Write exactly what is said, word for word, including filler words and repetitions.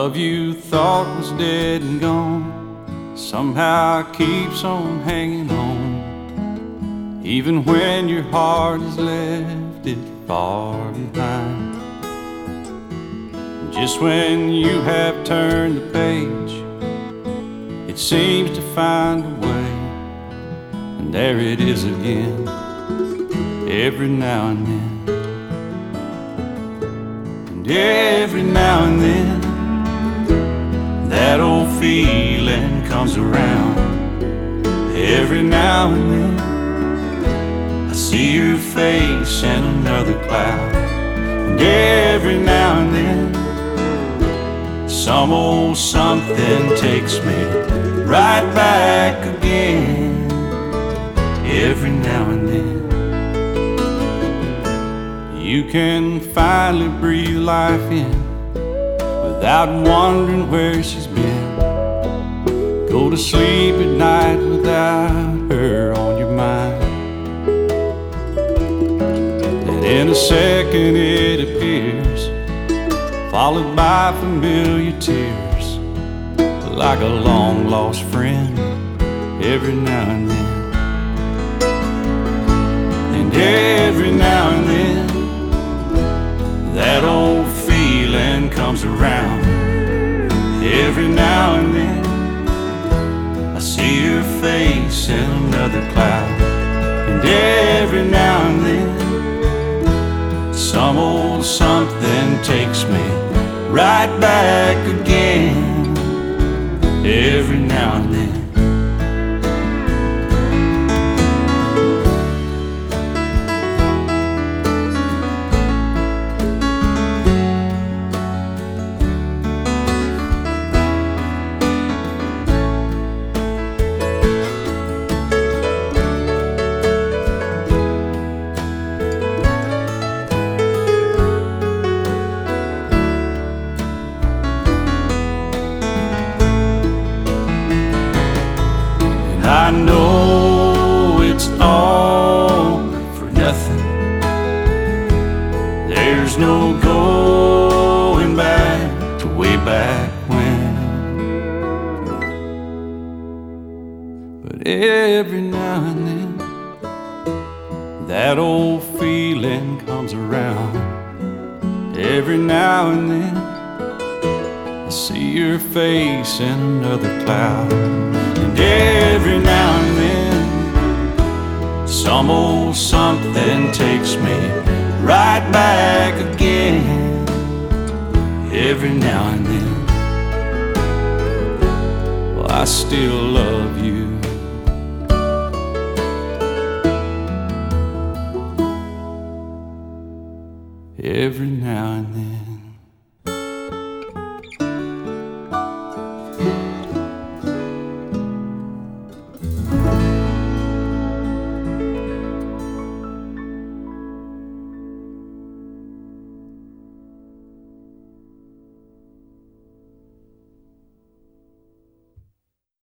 love you thought was dead and gone somehow keeps on hanging on, even when your heart has left it far behind. Just when you have turned the page, it seems to find a way, and there it is again, every now and then. And every now and then, that old feeling comes around. Every now and then, I see your face in another cloud. And every now and then, some old something takes me right back again. Every now and then, you can finally breathe life in without wondering where she's been. Go to sleep at night without her on your mind. And in a second it appears, followed by familiar tears, like a long lost friend every now and then. And every now and then, that old feeling comes around. Every now and then, I see your face in another cloud. And every now and then, some old something takes me right back again. Every now and then. I know it's all for nothing. There's no going back to way back when. But every now and then, that old feeling comes around. Every now and then, I see your face in another cloud. And every now and then, some old something takes me right back again. Every now and then, well, I still love you. Every now and then.